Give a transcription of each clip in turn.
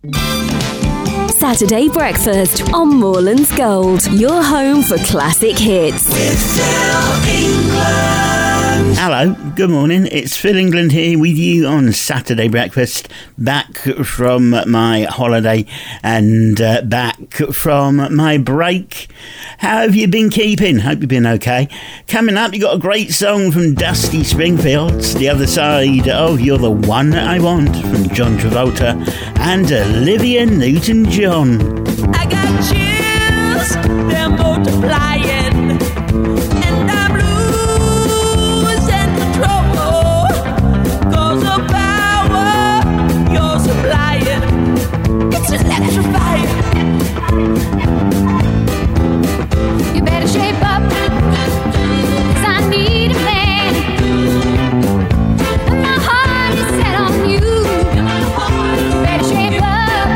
Saturday Breakfast on Moorlands Gold, your home for classic hits. With Phil England. Hello, good morning. It's Phil England here with you on Saturday Breakfast, back from my holiday and back from my break. How have you been keeping? Hope you've been okay. Coming up, you got a great song from Dusty Springfield, The Other Side of You're the One That I Want, from John Travolta and Olivia Newton-John. I got chills, they're multiplying, and I'm losing control, 'cause the power you're supplying, it's electrifying. You better shape up, 'cause I need a man, and my heart is set on you. You better shape up.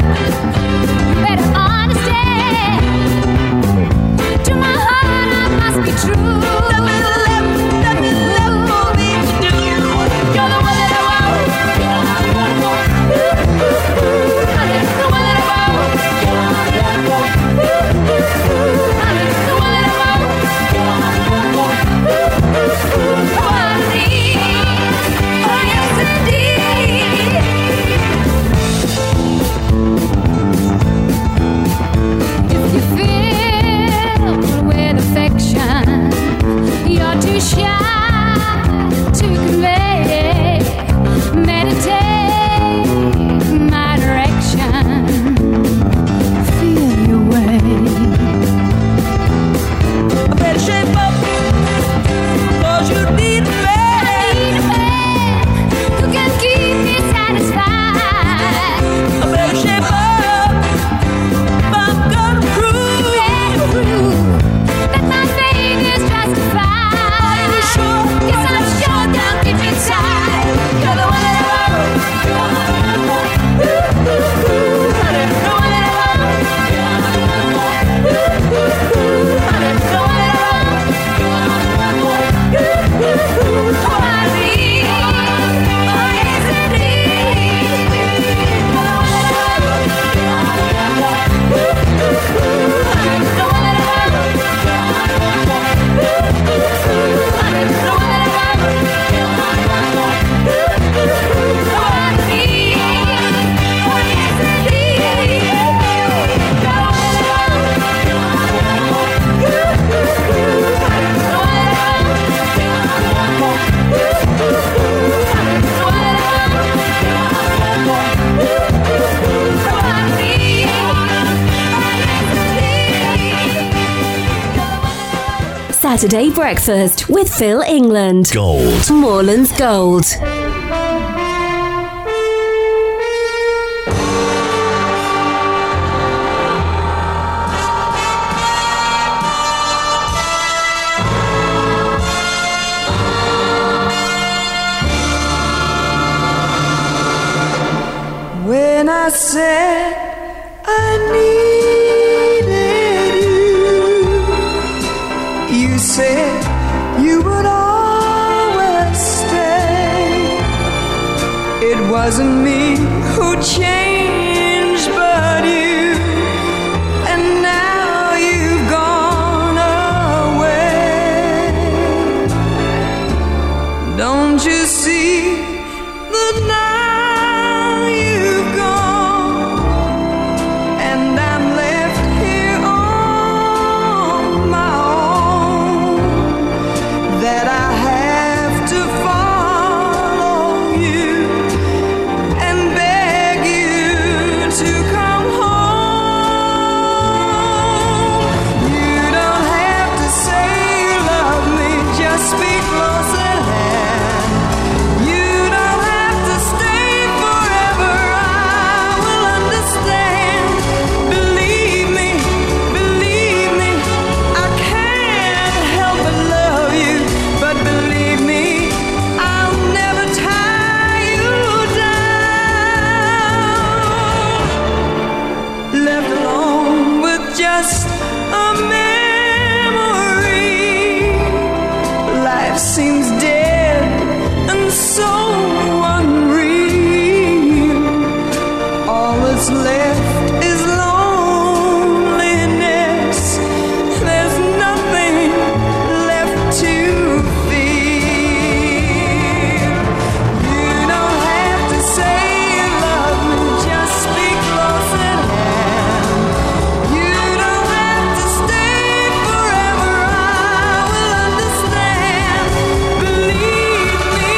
Saturday Breakfast with Phil England. Gold. Moorlands Gold. When I said I needed you, you said you would always stay. It wasn't me who changed but you, and now you've gone away. Don't you see the night? Seems dead and so unreal. All that's left left is loneliness. There's nothing left to feel. You don't have to say you love me, just speak close at hand. You don't have to stay forever, I will understand. Believe me,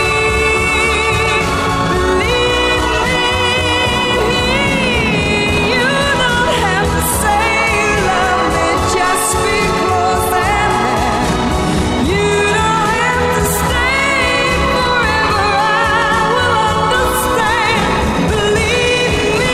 you don't have to say you love me, just speak close at hand. You don't have to stay forever, I will understand. Believe me,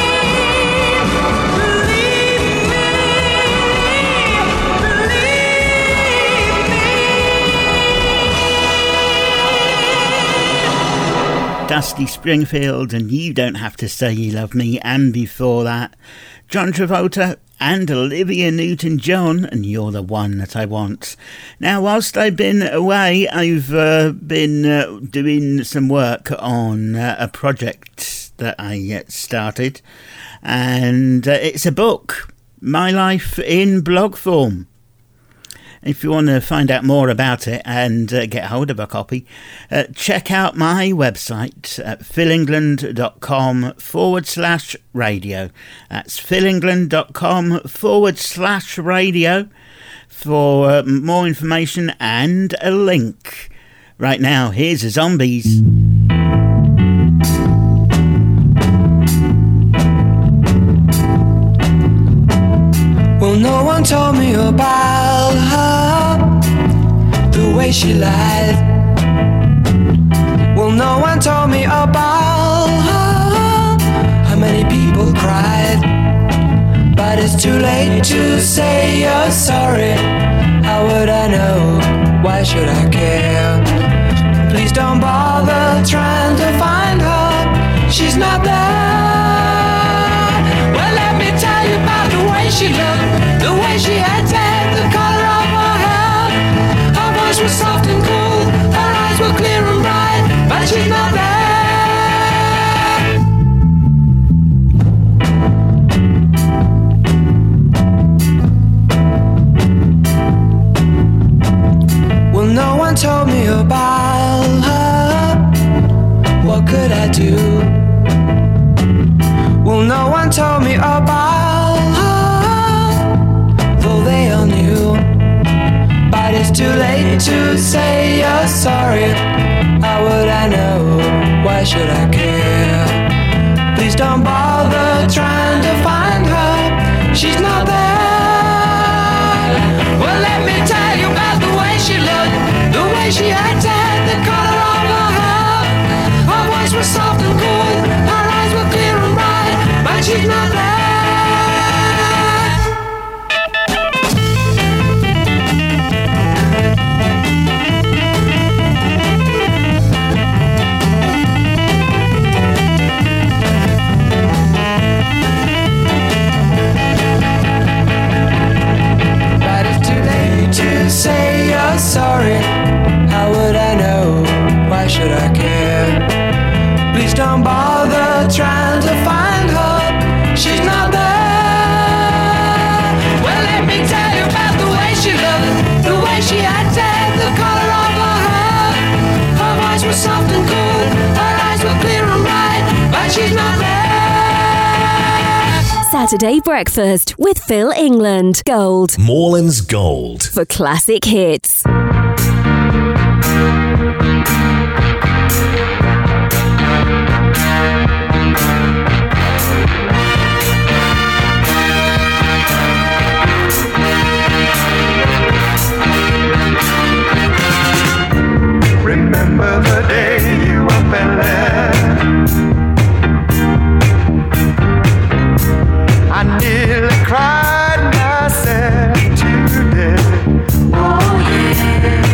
Dusty Springfield and You Don't Have to Say You Love Me, and before that John Travolta and Olivia Newton-John and You're the One That I Want. Now, whilst I've been away, I've been doing some work on a project that I started, and it's a book, My Life in Blog Form. If you want to find out more about it and get hold of a copy, check out my website at philengland.com/radio. That's philengland.com/radio for more information and a link. Right now, here's the Zombies. well, no one told me about her, the way she lied. Well, no one told me about her, how many people cried. But it's too late to say you're sorry. How would I know? Why should I care? Please don't bother trying to find her. She's not there. Well, let me tell you about the way she looked, the way she acted, the color of her hair. Her voice was soft and cool, her eyes were clear and bright, but she's not there. Well, no one told me about her. What could I do? Well, no one told me about her, though they all knew. But it's too late to say you're sorry. How would I know? Why should I care? Please don't bother trying to find her. She's not there. Well, let me tell you about the way she looked, the way she acted, the color of her hair. Her voice was soft and cool, her eyes were clear and bright, but she's not there. But it's too late to say you're sorry. How would I know? Why should I care? Please don't bother trying to find her. She's not there. Well, let me tell you about the way she looked, the way she acted, the color of her hair. Her voice was soft and cool, her eyes were clear and bright, but she's not there. Saturday Breakfast with Phil England. Gold Moreland's Gold. for classic hits. Remember the day you up and left. I nearly cried myself to death. Oh yeah.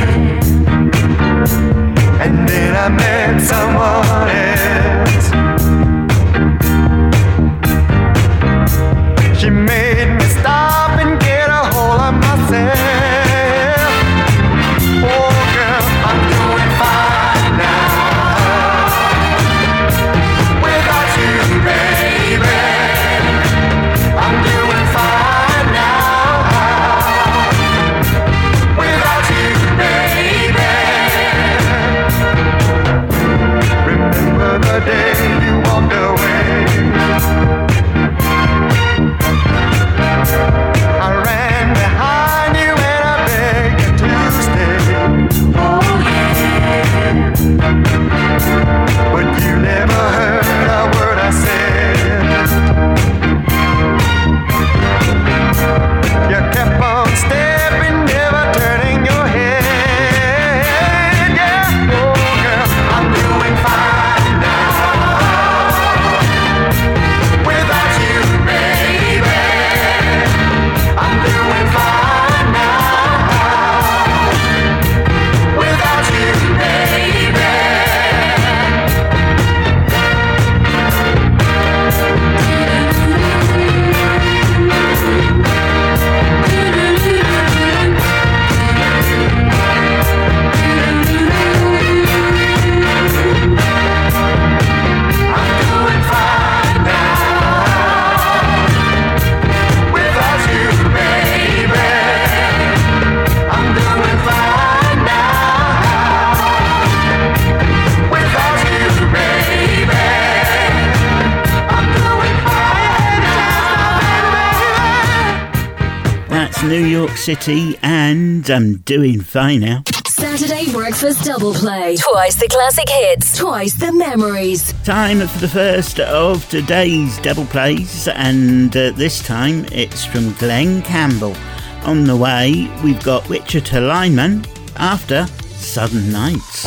It's New York City, and I'm doing fine now. Saturday Breakfast Double Play. Twice the classic hits, twice the memories. Time for the first of today's double plays, and this time it's from Glenn Campbell. On the way, we've got Wichita Lineman after Southern Nights.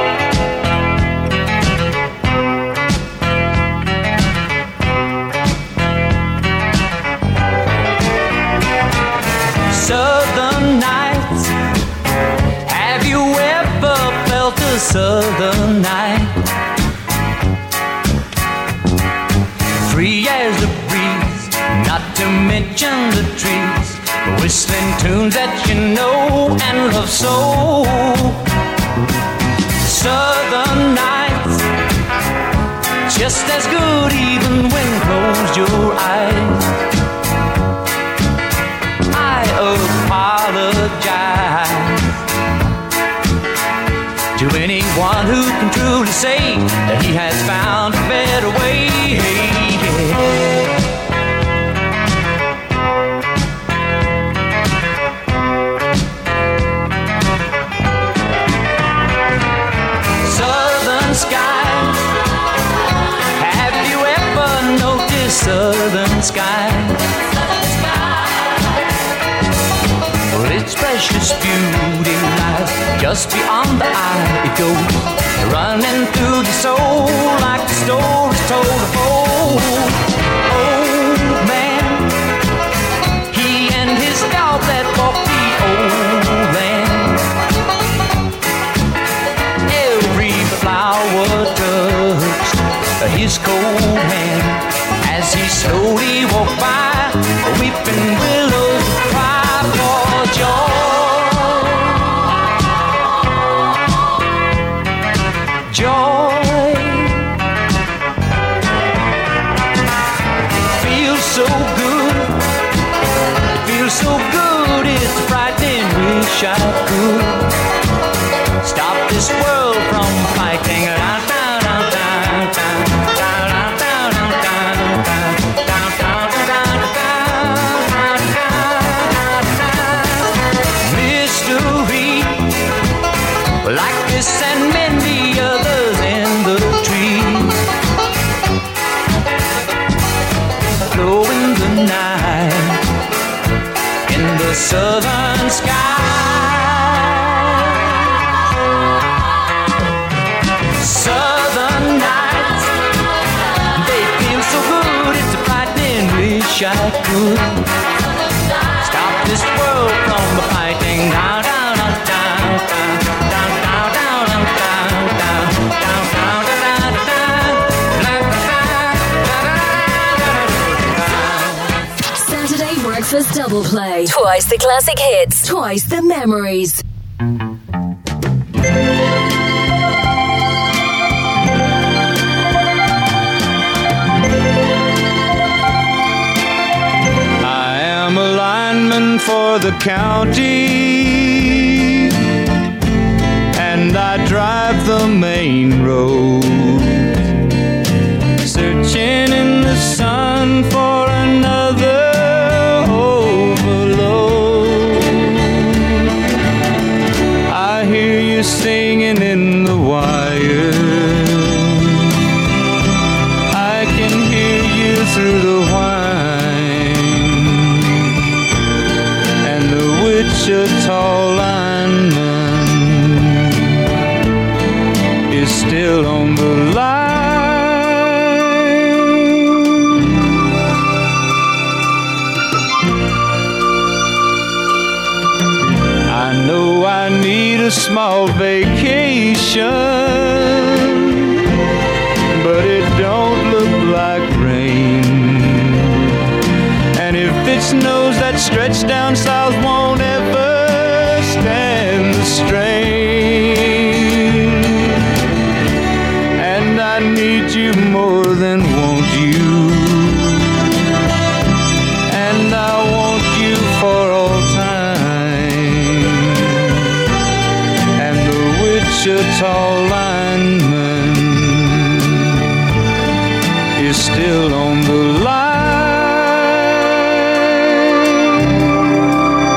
Southern nights, have you ever felt a southern night? Free as a breeze, not to mention the trees, whistling tunes that you know and love so. Southern nights, just as good even when closed your eyes. I apologize to anyone who can truly say that he has found a better way. Southern skies, have you ever noticed southern skies? Well, its precious beauty lies just beyond the eye. It goes running through the soul like the stories told of old. Old man, he and his dog that walked the old land. Every flower touched his cold hand as he slowly walked by. Weeping willows cry for joy. Joy feels so good. It feels so good. It's frightening. Wish I could stop this world from fighting. Mystery like this and many others in the trees, glow in the night in the southern sky. Southern nights, they feel so good. It's a frightening. Wish I could stop this world from fighting. Down, down, down, down, down, down, down, down, down, down, down, down, down. Saturday Breakfast Double Play. Twice the classic hits, twice the memories. I am a lineman for the county, and I drive the main road, searching in the sun for another overload. I hear you singing in the wire, I can hear you through the whine, and the Wichita lineman is still on the line. I know I need a small vacation, but it don't look like rain. And if it snows, that stretch down south won't ever stand the strain. And I need you more than want you, and I want you for all time. And the Wichita lineman is still on the line.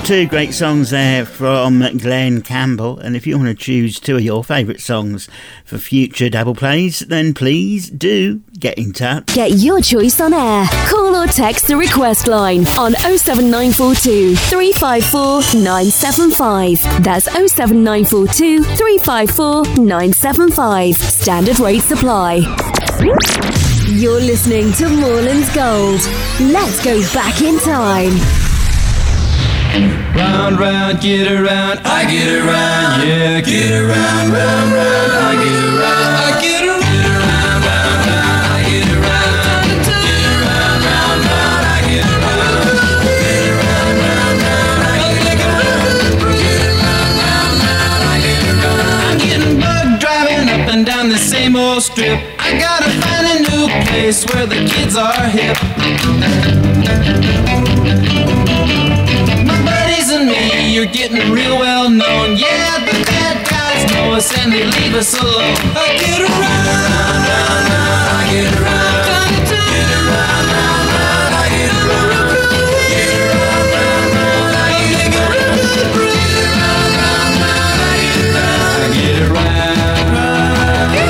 Two great songs there from Glenn Campbell, and if you want to choose two of your favourite songs for future double plays, then please do get in touch. Get your choice on air. Call or text the request line on 07942 354 975. That's 07942 354 975. Standard rates apply. You're listening to Moreland's Gold. Let's go back in time. Round, round, get around, I get around, yeah, get around, round, round, I get around, I get around, round, round, I get around, get around, round, round, I get around, get around, round, round, I get around, get around, round, round, I get around. I'm getting bugged driving up and down the same old strip. I gotta find a new place where the kids are hip. And me, you're getting real well known. Yeah, the bad guys know us and they leave us alone. I get around, round, round, round, I get around, get around, round, round, I get around, get around, round, round, I get around, get around, round, round, I get around, I get around, get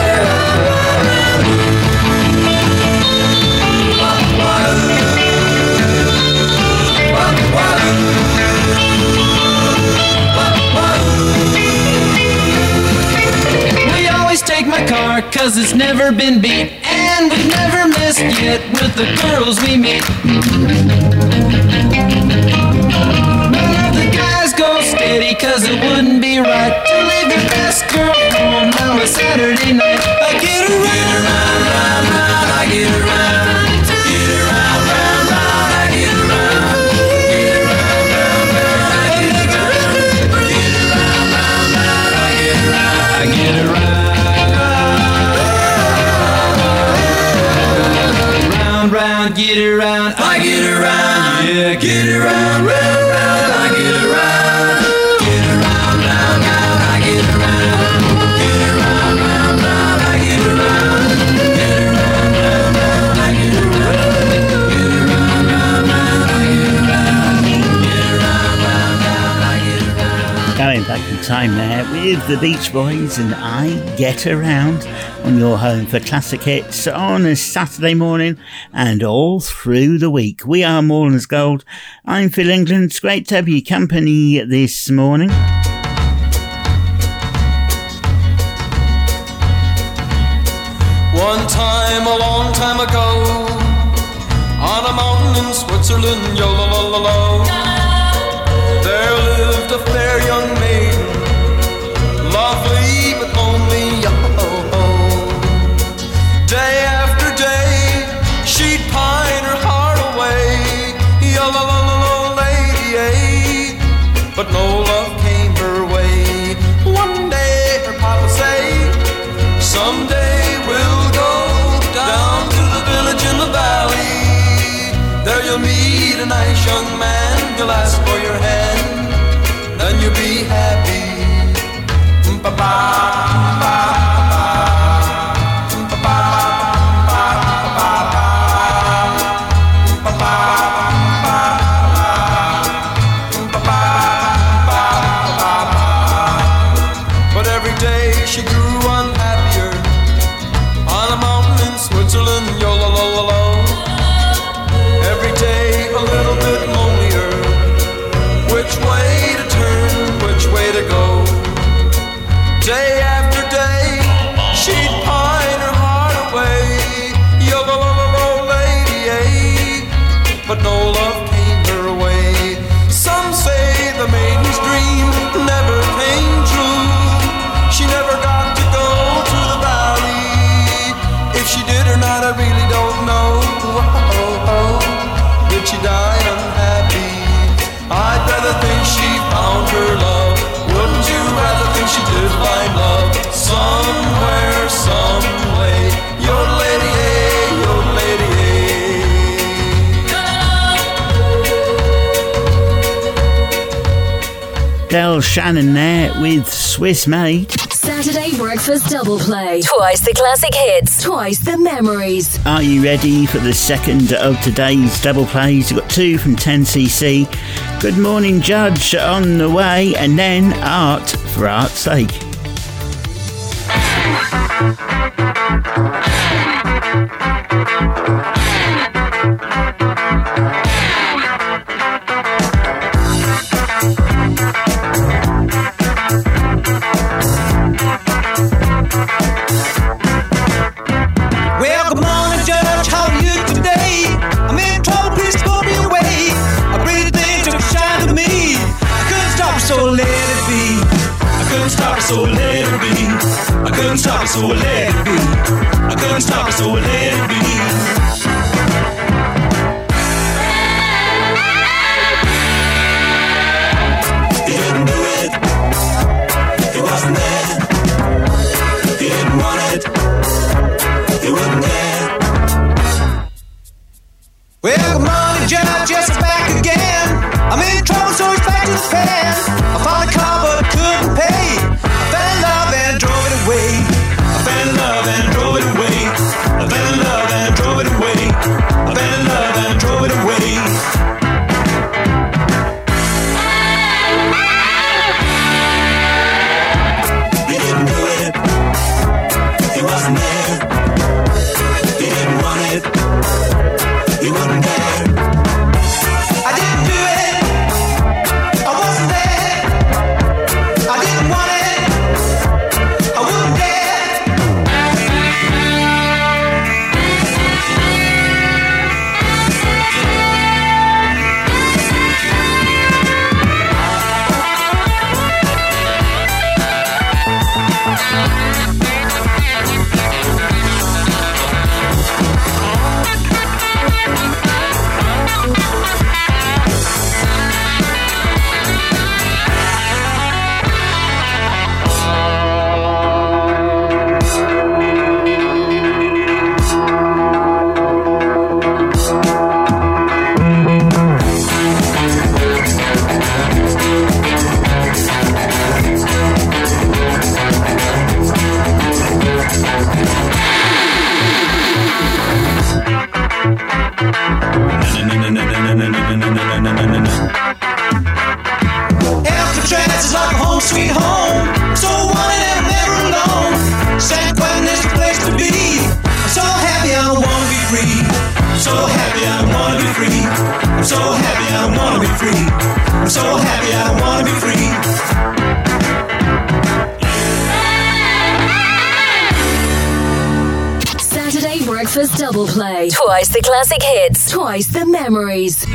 take my car, cause it's never been beat, and we've never missed yet with the girls we meet. None of the guys go steady, cause it wouldn't be right to leave your best girl home on a Saturday night. I get around, round, round, round, I get around, get around, round, round, I get around, get around, round, round, I get around, get around, round, round, I get around, I get around. Round, get around, I get around, yeah, get around, round, round, I get around, get around, round, round, I get around, get around, round, round, I get around, get around, round, round, I get around, get around, round, round, I get around, get around, round, round, I get around. Going back in time there with the Beach Boys and I Get Around on your home for classic hits on a Saturday morning and all through the week. We are Moreland's Gold. I'm Phil England. It's great to have you company this morning. One time, a long time ago, on a mountain in Switzerland, yo-lo-lo-lo-lo, there lived a fair young maiden, lovely but lonely, yo-ho-ho. Day after day, she'd pine her heart away, yo-lo-lo-lo-lo, lady, but no love came her way. One day her papa say, someday we'll go down to the village in the valley. There you'll meet a nice young man, you'll ask for your hand, then you'll be happy. Ba-ba-ba. But every day she grew unhappier on a mountain in Switzerland, yo-lo-lo-lo-lo. Every day a little bit lonelier. Which way to turn, which way to go? Day after day she'd pine her heart away, yo-lo-lo-lo-lo, lady, but no love came her way. Some say the maiden's dream never came true. She never got to go to the valley. If she did or not, I really don't know. Did she die unhappy? I'd rather think she found her love. Wouldn't you rather think she did find love somewhere, some way? Your lady, hey, your lady, Del Shannon there with Swiss Made. Saturday breakfast double play. Twice the classic hits, twice the memories. Are you ready for the second of today's double plays? You've got two from 10cc. Good Morning Judge on the way, and then Art for Art's Sake. Well, good morning, Judge. How are you today? I'm in trouble, please go me away. A pretty thing took a shine to me. I couldn't stop it, so let it be. I couldn't stop it, so let it be. I couldn't stop it, so let it be. I couldn't stop it, so let it be. He didn't do it. He wasn't there. He didn't want it. He wouldn't care. Well, good morning, Judge, yes, I'm back again. I'm in trouble, so it's back to the pen. I found a car, but I couldn't pay. I fell in love and drove it away. I fell in love and drove it away. I fell in love and drove it away. I fell in love and drove it away. He didn't do it. He wasn't there. He didn't want it. He wouldn't care. I didn't do it. I wasn't there. I didn't want it. I wouldn't care. Alcatraz is like a home sweet home. So wanted and never alone. San Quentin is the place to be. I'm so happy I don't wanna be free. I'm so happy I don't wanna be free. I'm so happy I don't wanna be free. I'm so happy I don't wanna be free. Saturday breakfast double play. Twice the classic hits, twice the memories.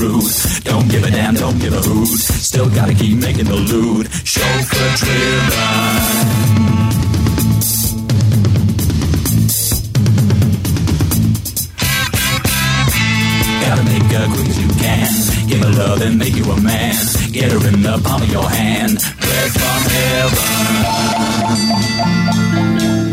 rude. Don't give a damn, don't give a hoot. Still gotta keep making the loot. Chauffeur driven. Gotta make her quick as you can. Give her love and make you a man. Get her in the palm of your hand. Bread from heaven.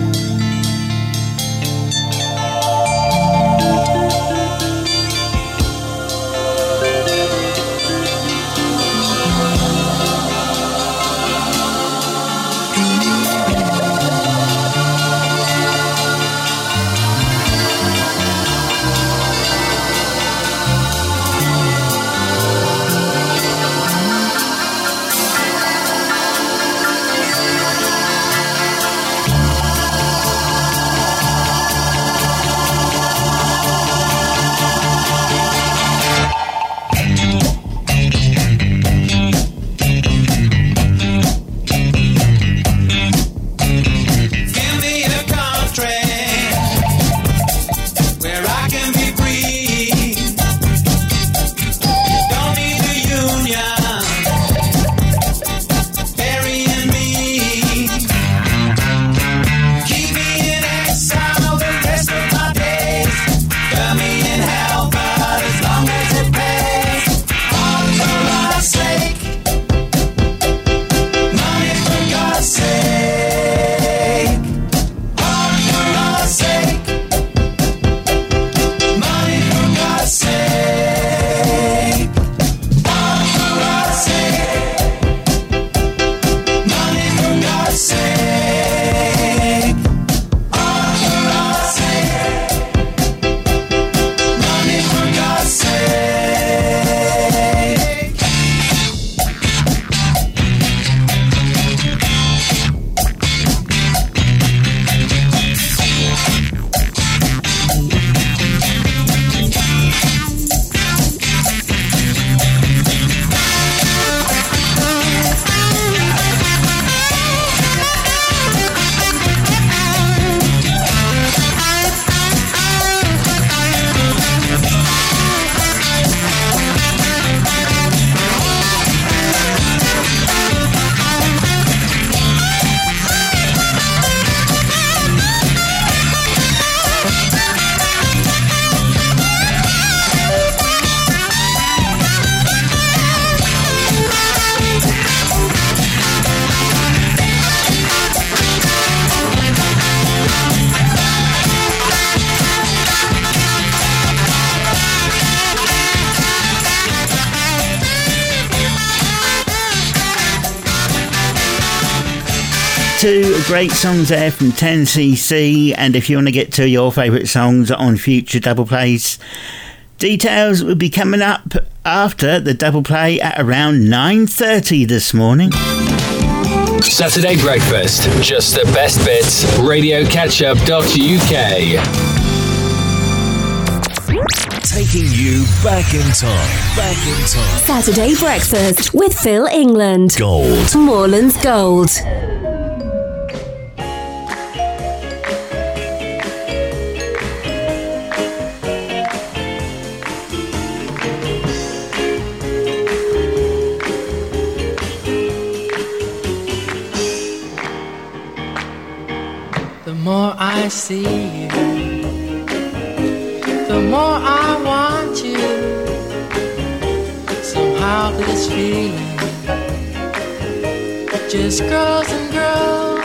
Two great songs there from 10cc, and if you want to get to your favourite songs on future double plays, details will be coming up after the double play at around 9:30 this morning. Saturday Breakfast, just the best bits, radiocatchup.uk. Taking you back in time. Saturday Breakfast with Phil England. Gold. Moreland's Gold. The more I see you, the more I want you. Somehow this feeling just grows and grows.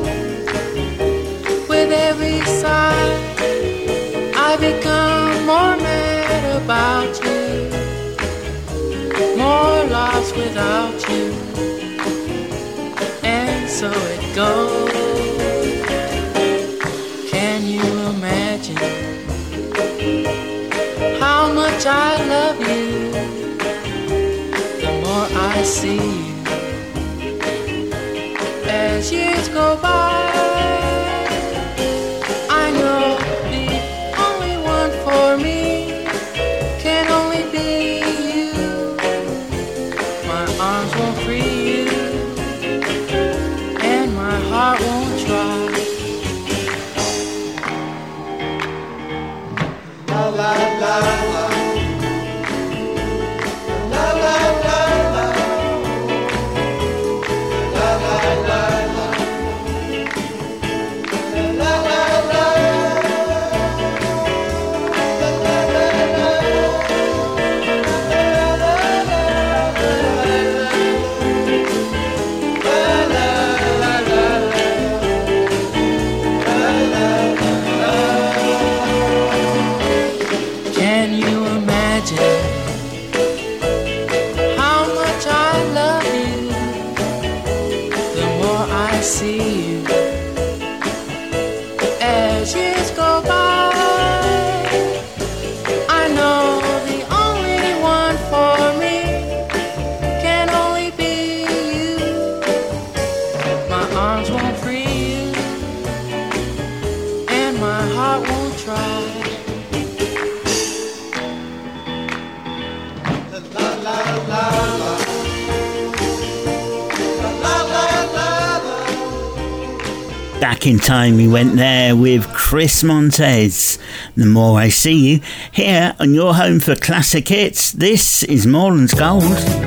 With every sigh, I become more mad about you, more lost without you, and so it goes. How much I love you, the more I see you. As years go by, I know the only one for me can only be you. My arms won't free you, and my heart won't try. La la la la, Back in Time, we went there with Chris Montez. The More I See You, here on your home for classic hits. This is Moreland's Gold.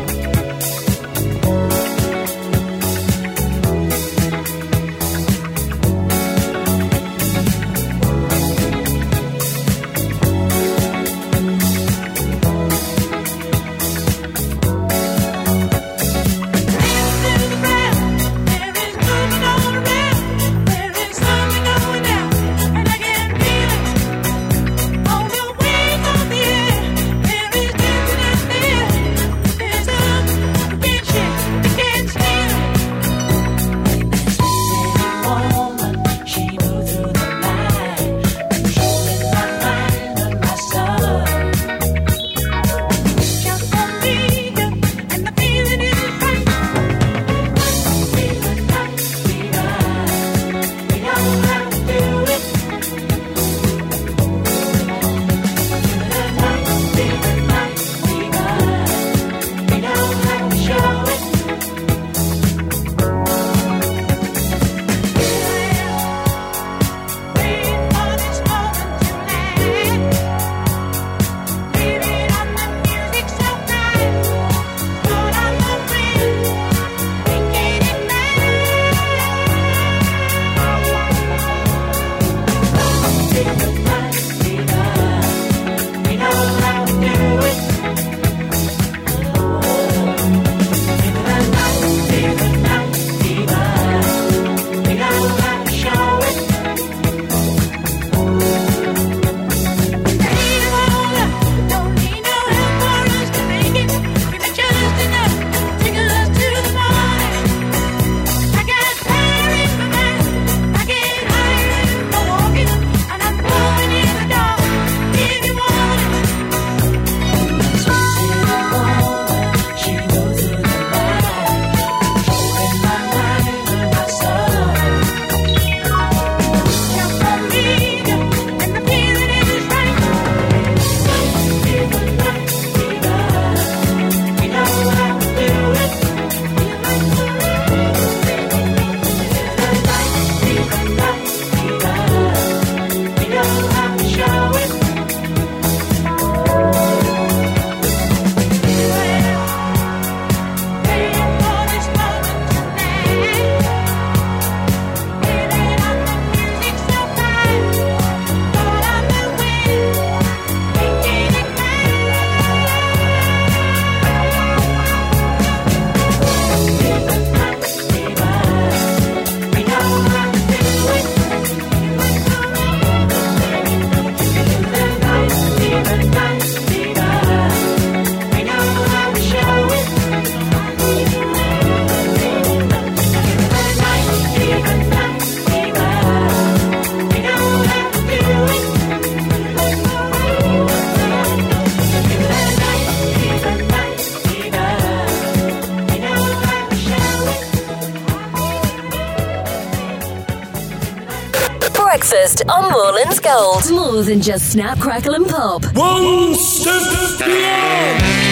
Breakfast on Moreland's Gold. More than just snap, crackle and pop. One step beyond.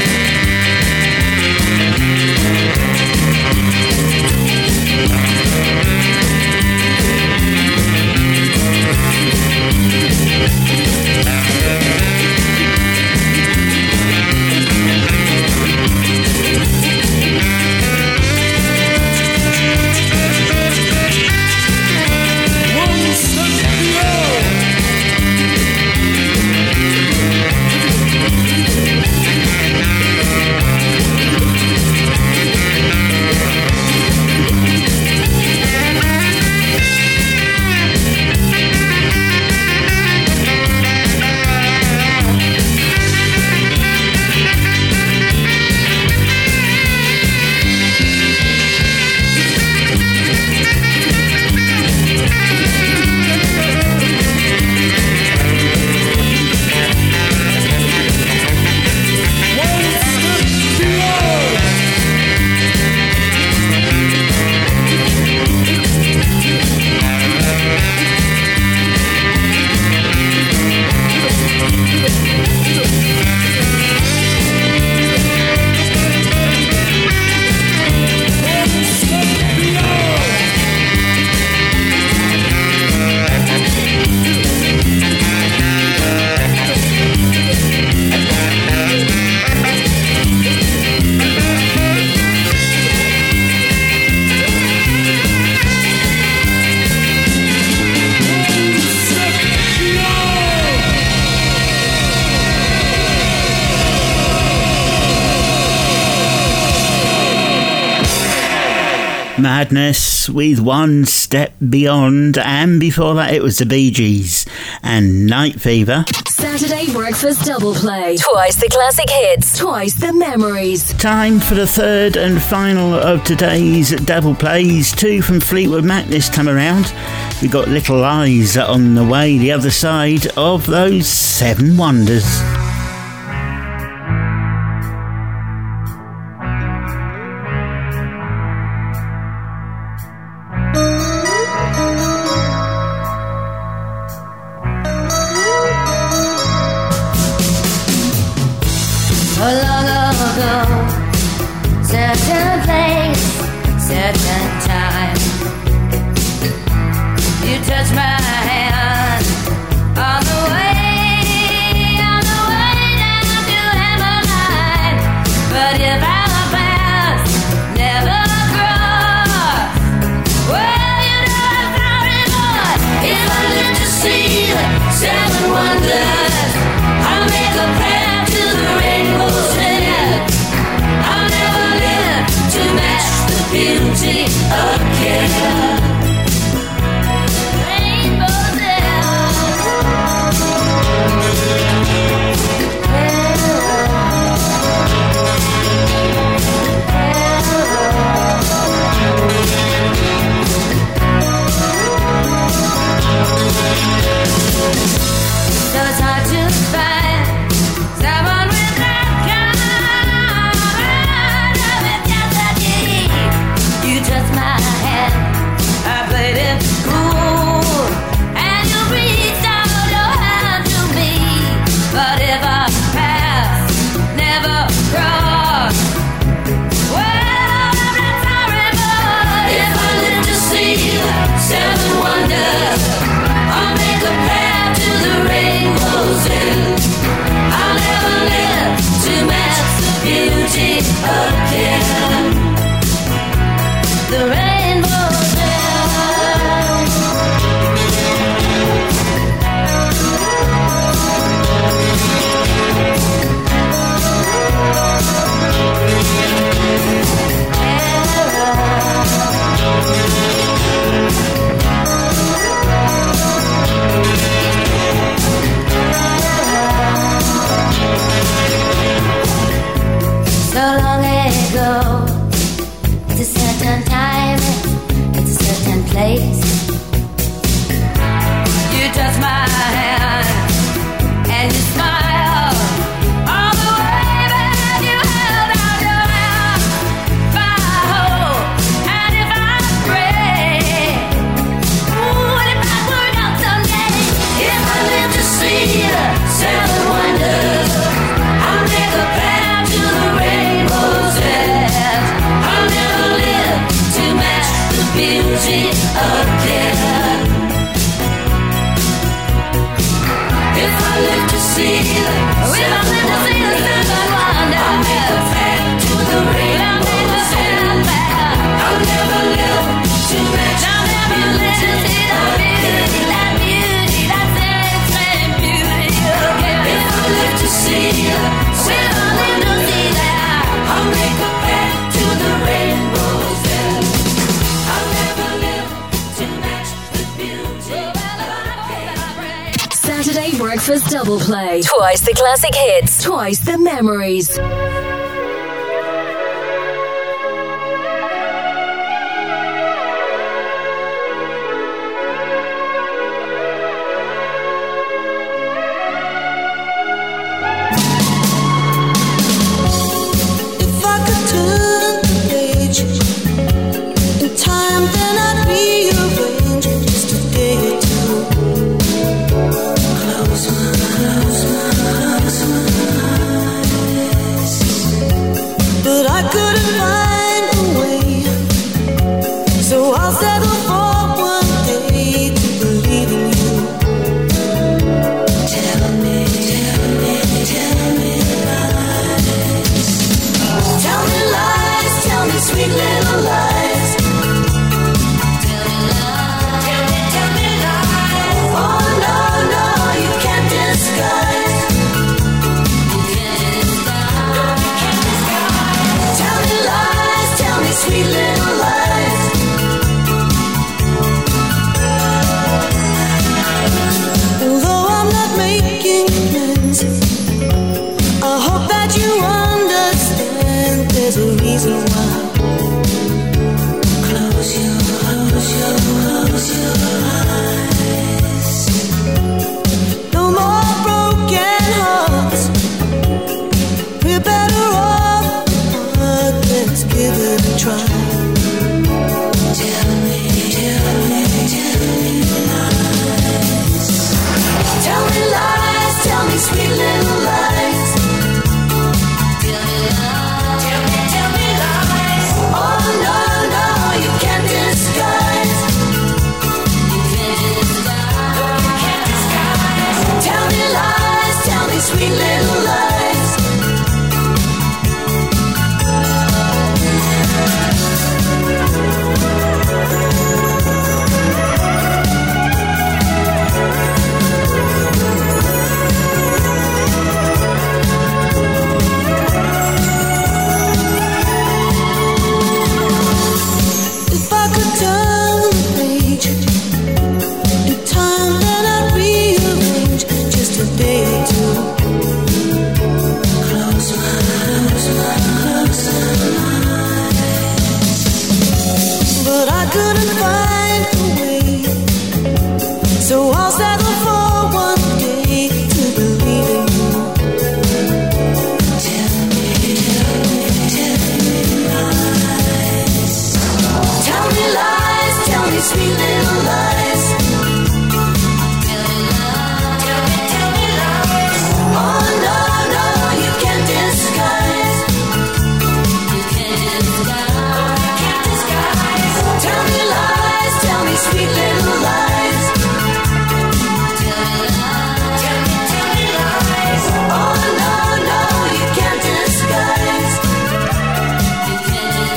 Madness with One Step Beyond, and before that it was the Bee Gees and Night Fever. Saturday Breakfast Double Play. Twice the classic hits, twice the memories. Time for the third and final of today's double plays. Two from Fleetwood Mac this time around. We got Little Lies on the way, the other side of those 7 wonders. Certain place, certain time. You touch my hand on the way down to Hammerline. But if our paths never cross, well, you know I'm sorry, boy. If I live to see the 7 wonders, I'll make a path to the rainbow's end. I'll never live to match the beauty again. Rainbow's so it's hard to find someone with that kind of intensity. You touch my hand, I played it cool, and you reached out your hand to me. But if our paths never cross, well, I'm not sorry, but if I live to see the 7 wonders, I'll make a path to the rainbow's end. I'll never live to match the beauty again. The rainbow's end. So long ago, it's a certain time, it's a certain place. You touch my hand and you smile all the way that you held out your hand. If I hope and if I pray, ooh, and if I work out someday, if I live to see the 7 wonders, I'll make a path to the rainbow's edge. I'll never live to match the beauty again. If I live to see the 7 wonders, I'll make a path to the rainbow's edge. I'll never live to match the beauty again. If I live to see the 7 wonders, I'll make a path to the rainbow's end. I'll never live to match the beauty again. Saturday Breakfast Double Play. Twice the classic hits, twice the memories. If I could turn the page in time, then I'd rearrange just a day or two. Close my eyes. little lies. Tell me lies. Oh no, no, you can't disguise. You can't disguise. Tell me lies, tell me sweet little lies. If I could turn the page in time, then I'd rearrange just a day or two. Close my eyes. But I couldn't find a way, so I'll settle for one day to believe in you. Tell me lies. Tell me lies, tell me sweet little lies. Tell me lies. Oh no, no, you can't disguise. You can't disguise. Tell me lies, tell me sweet little lies. Tell me lies. Oh no, no, you can't disguise. You can't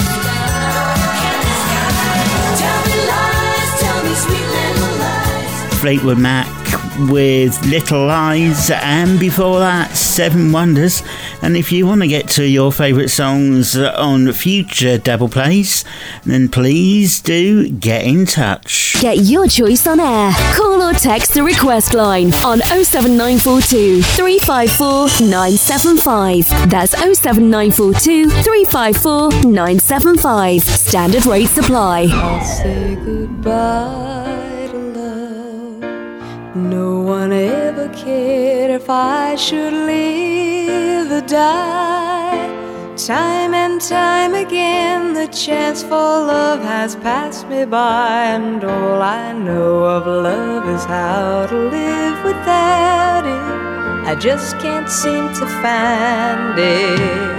disguise. Tell me lies, tell me sweet little lies. Fleetwood Mac with Little Lies, and before that, Seven Wonders. And if you want to get to your favourite songs on future double plays, then please do get in touch. Get your choice on air. Call or text the request line on 07942 354 975. That's 07942 354 975. Standard rates apply. I'll say goodbye to love. No one ever cared if I should live or die. Time and time again, the chance for love has passed me by, and all I know of love is how to live without it. I just can't seem to find it.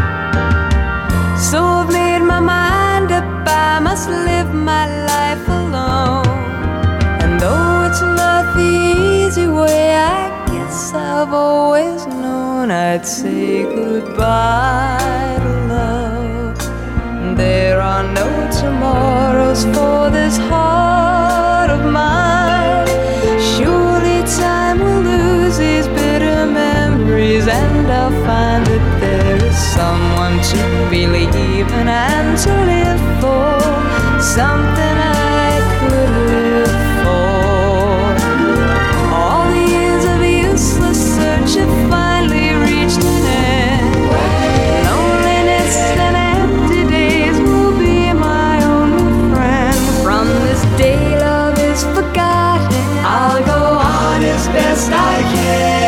So I've made my mind up, I must live my life alone. And though it's not the easy way, I guess I've always known I'd say goodbye to love. There are no tomorrows for this heart of mine. Surely time will lose these bitter memories, and I'll find that there is someone to believe in and to live for, something I could live for. All the years of useless search have finally reached an end. Loneliness and empty days will be my only friend. From this day love is forgotten, I'll go on as best I can.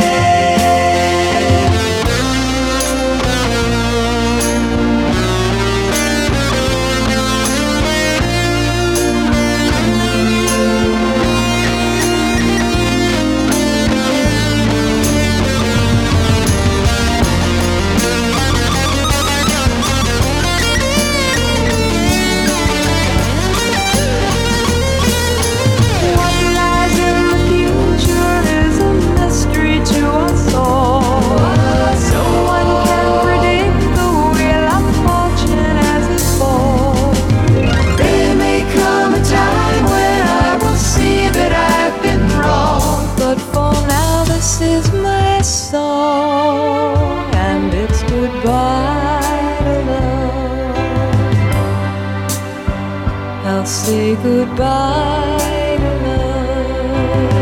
Say goodbye to love.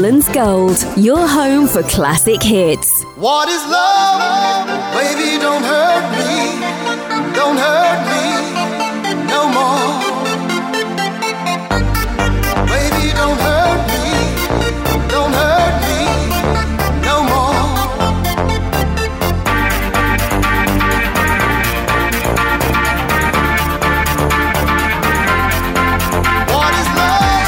Highlands Gold, your home for classic hits. What is love? Baby, don't hurt me. Don't hurt me no more. Baby, don't hurt me. Don't hurt me no more. What is love?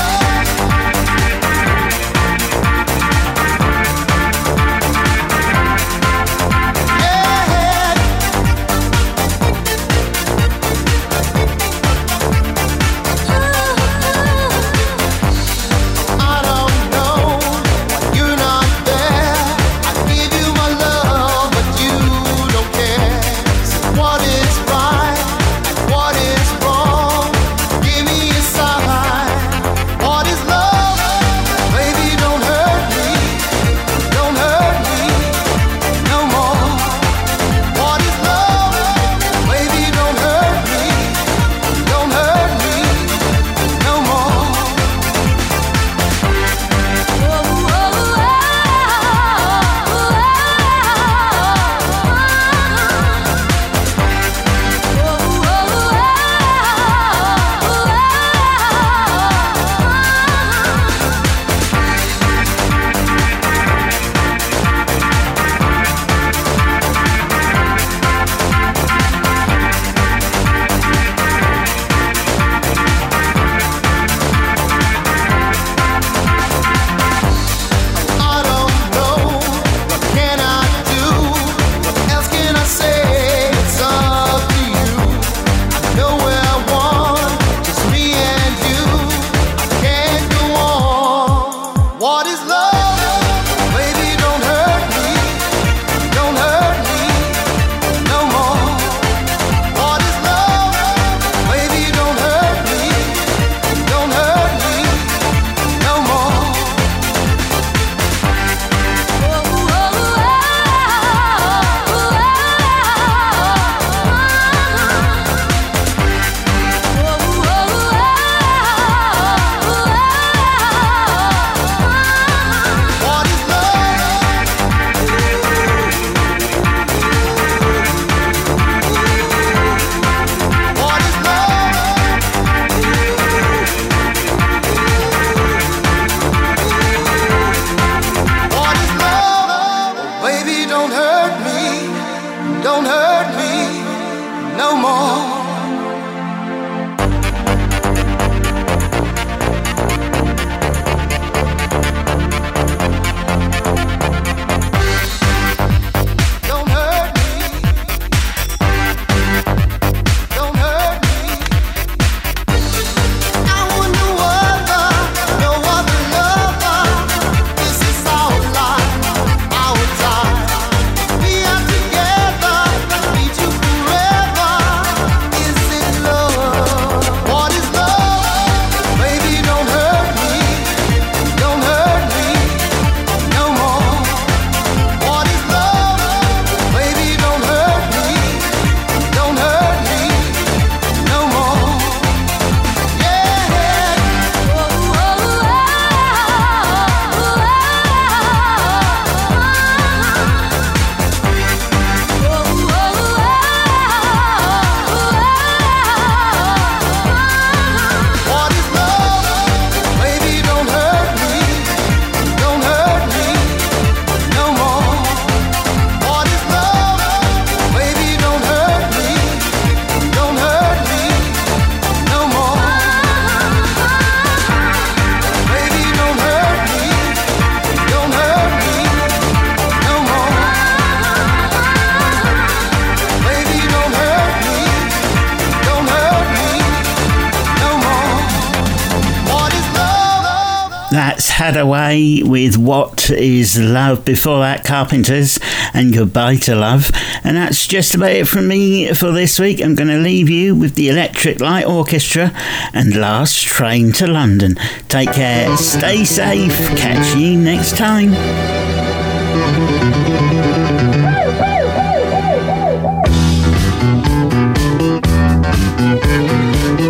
That's Hadaway with What Is Love. Before that, Carpenters and Goodbye to Love. And that's just about it from me for this week. I'm going to leave you with the Electric Light Orchestra and Last Train to London. Take care, stay safe, catch you next time.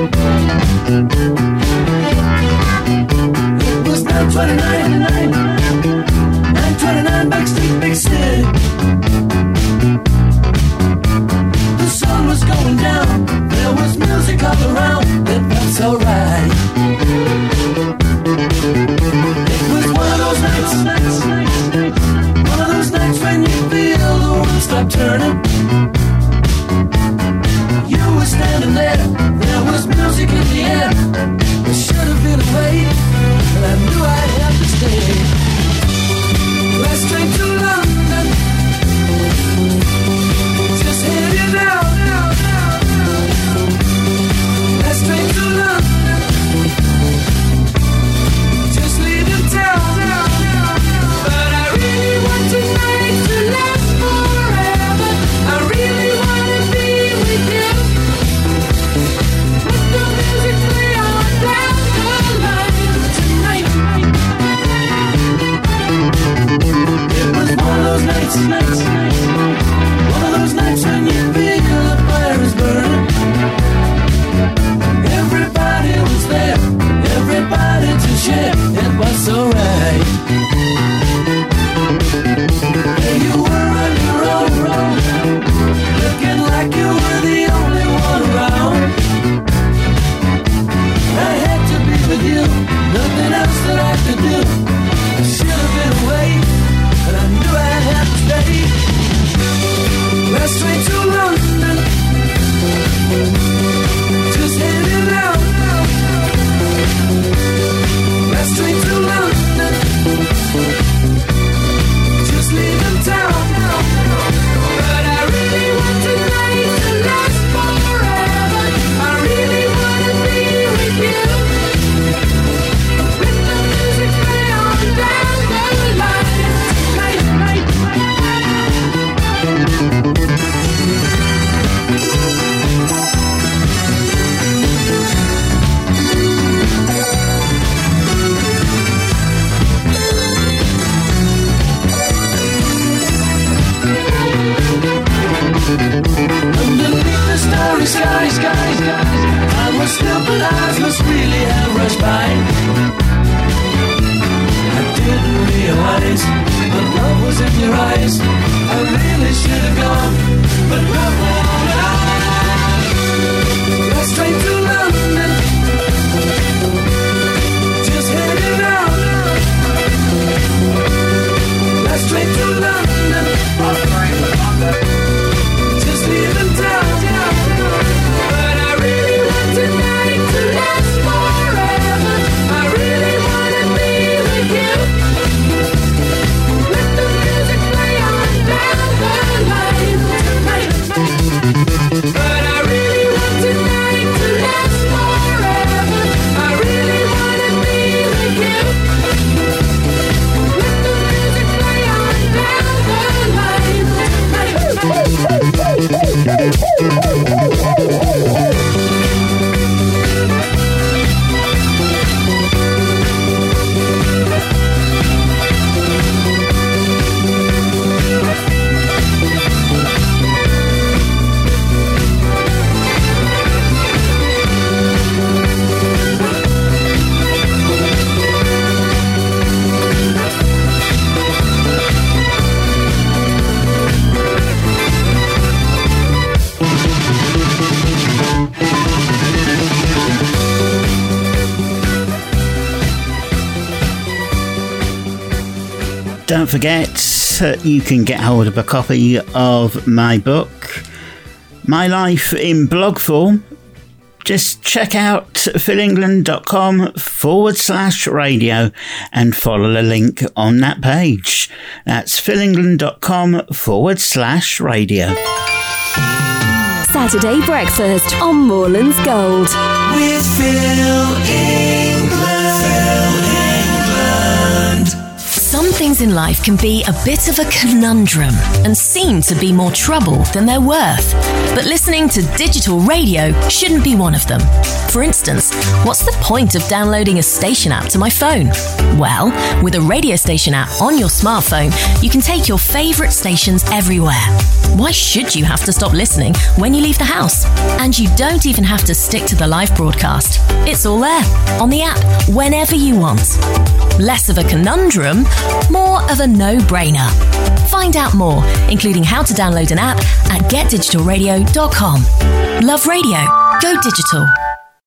It was 29. burning. You were standing there, there was music in the air. I should have been away, but I knew I'd have to stay. Last train to London, just heading out. Last train to London, just leaving town. But I really want tonight to last forever. I really want to be with you. Let the music play on down the line tonight. It was one of those nights, one of those nights when you feel the fire is burning. Everybody was there, everybody to share. It was so right. Yeah, you were on your own, looking like you were the only one around. I had to be with you, nothing else that I could do. I should have been away, but I knew I'd have to stay. Last train to London, just heading out. Last train to London, just leaving town. But I really want tonight to last forever. I really want to be with you. Let the music play on down the line. Underneath the starry sky, time was still, but eyes must really have rushed by. I didn't realize, but love was in your eyes. I really should have gone, but love won't lie. Last train to London, just heading out. Last train to London, just leaving town. But I really want tonight to last forever. I really want to be with you. Let the music play on down the line tonight. But I really want tonight to last forever. I really want to be with you. Let the music play on down the line Don't forget, you can get hold of a copy of my book, My Life in blog form. Just check out philengland.com/radio and follow the link on that page. That's philengland.com/radio. Saturday breakfast on Moorlands Gold. With Phil England. Some things in life can be a bit of a conundrum and seem to be more trouble than they're worth. But listening to digital radio shouldn't be one of them. For instance, what's the point of downloading a station app to my phone? Well, with a radio station app on your smartphone, you can take your favourite stations everywhere. Why should you have to stop listening when you leave the house? And you don't even have to stick to the live broadcast. It's all there, on the app, whenever you want. Less of a conundrum, more of a no-brainer. Find out more, including how to download an app at getdigitalradio.com. Love radio. Go digital.